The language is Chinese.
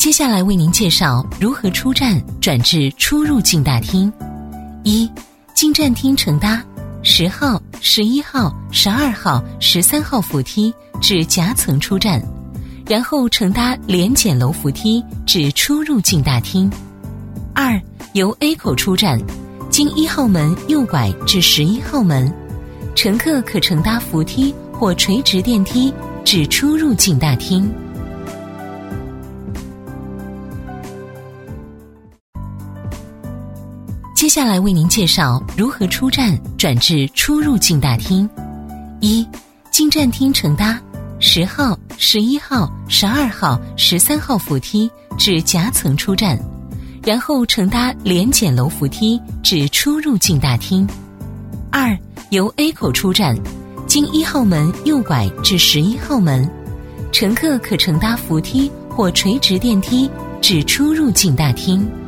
接下来为您介绍如何出站转至出入境大厅。一、经站厅乘搭10号、11号、12号、13号扶梯至夹层出站，然后乘搭连检楼扶梯至出入境大厅。二、由 A 口出站，经1号门右拐至11号门，乘客可乘搭扶梯或垂直电梯至出入境大厅。接下来为您介绍如何出站转至出入境大厅。一、经站厅乘搭10号、11号、12号、13号扶梯至夹层出站，然后乘搭连检楼扶梯至出入境大厅。二、由 A 口出站，经1号门右拐至11号门，乘客可乘搭扶梯或垂直电梯至出入境大厅。